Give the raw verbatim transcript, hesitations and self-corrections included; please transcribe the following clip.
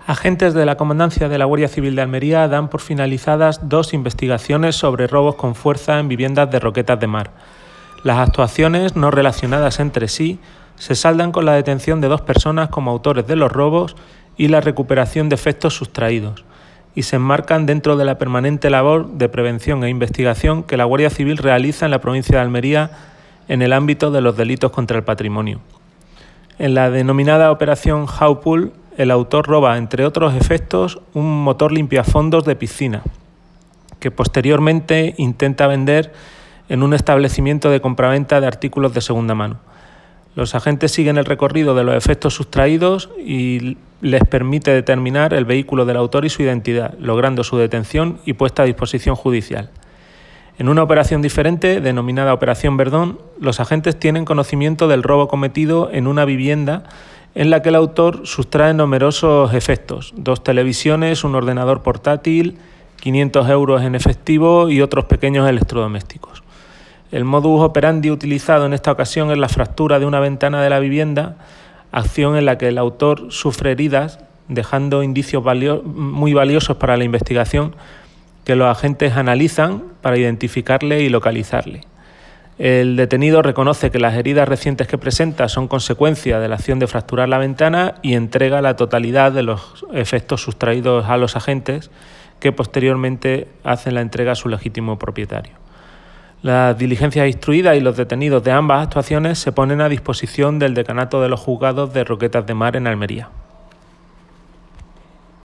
Agentes de la Comandancia de la Guardia Civil de Almería dan por finalizadas dos investigaciones sobre robos con fuerza en viviendas de Roquetas de Mar. Las actuaciones, no relacionadas entre sí, se saldan con la detención de dos personas como autores de los robos y la recuperación de efectos sustraídos, y se enmarcan dentro de la permanente labor de prevención e investigación que la Guardia Civil realiza en la provincia de Almería en el ámbito de los delitos contra el patrimonio. En la denominada Operación Howpool, el autor roba, entre otros efectos, un motor limpiafondos de piscina, que posteriormente intenta vender en un establecimiento de compraventa de artículos de segunda mano. Los agentes siguen el recorrido de los efectos sustraídos y les permite determinar el vehículo del autor y su identidad, logrando su detención y puesta a disposición judicial. En una operación diferente, denominada Operación Verdón, los agentes tienen conocimiento del robo cometido en una vivienda en la que el autor sustrae numerosos efectos, dos televisiones, un ordenador portátil, quinientos euros en efectivo y otros pequeños electrodomésticos. El modus operandi utilizado en esta ocasión es la fractura de una ventana de la vivienda, acción en la que el autor sufre heridas, dejando indicios valio- muy valiosos para la investigación que los agentes analizan para identificarle y localizarle. El detenido reconoce que las heridas recientes que presenta son consecuencia de la acción de fracturar la ventana y entrega la totalidad de los efectos sustraídos a los agentes, que posteriormente hacen la entrega a su legítimo propietario. Las diligencias instruidas y los detenidos de ambas actuaciones se ponen a disposición del Decanato de los Juzgados de Roquetas de Mar en Almería.